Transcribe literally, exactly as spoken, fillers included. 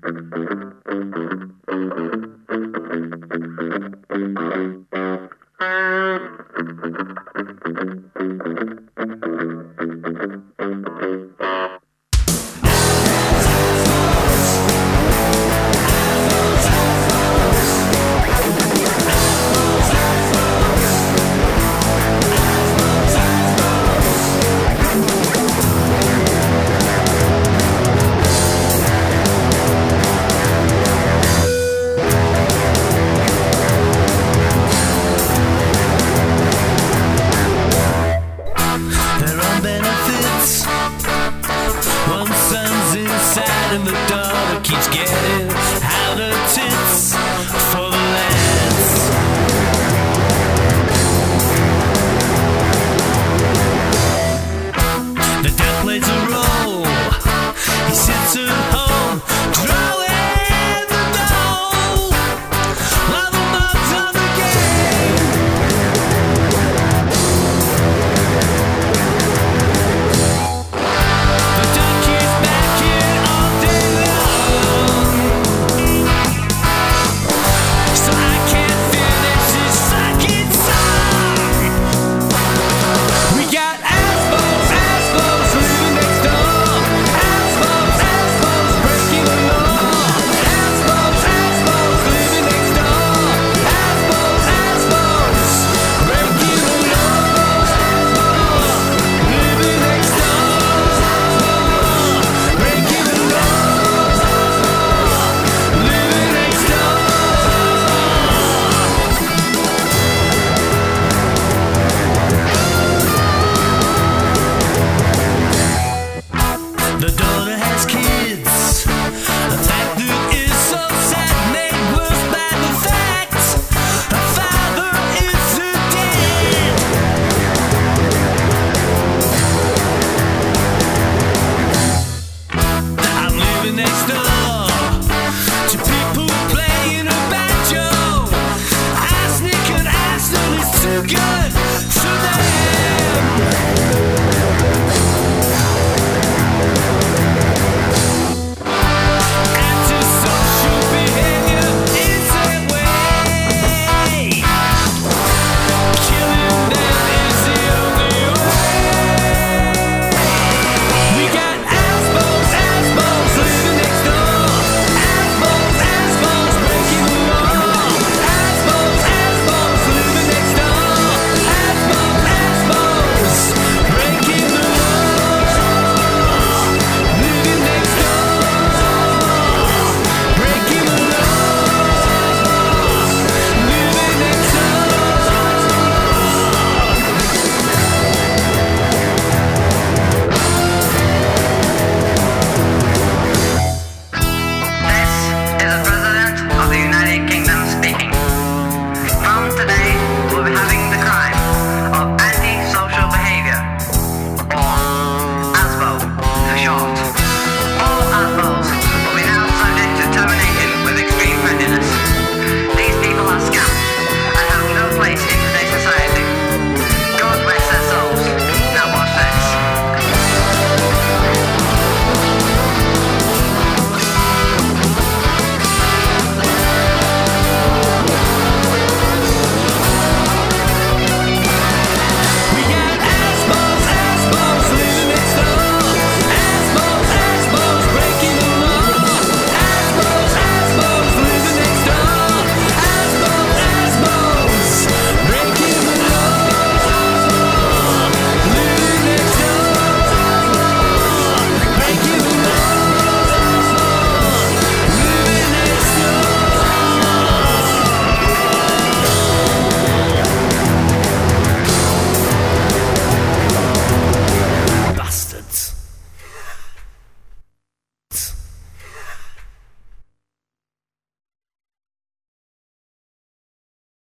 And the dollar keeps getting out of tits for the lads. The dad plays a role. He sits at home drawing the dough while the mob's on the game. The dad keeps back in all day long, so I can't finish this fucking song. We got assholes, assholes living next door. Assholes, assholes breaking the law. Assholes, assholes living next door. Assholes, assholes breaking the law. Living next door. Breaking the law. Living next door. The daughter has kids, a fact that is so sad, made worse by the fact her father is dead. I'm living next door to people playing a banjo. Arsenic and acid is too good for them. Antisocial behavior is their way. Killing them is the only way. We got assholes, assholes living next door. Assholes, assholes breaking the law. Assholes, assholes living next door. Assholes, assholes breaking the law. Living next door. Breaking the law. Living next This is the President of the United Kingdom speaking. From today, we'll be having the crime of antisocial behavior, or ASBO for short. All ASBOs will be now subject to termination with extreme readiness. These people are scamps and have no place in today's society. God bless their souls. Now watch this. We got assholes, assholes living next door. Assholes, assholes breaking the law. Assholes, assholes living next door. Assholes, assholes breaking the law. Living next door. Breaking the law. Living next door. Bastards.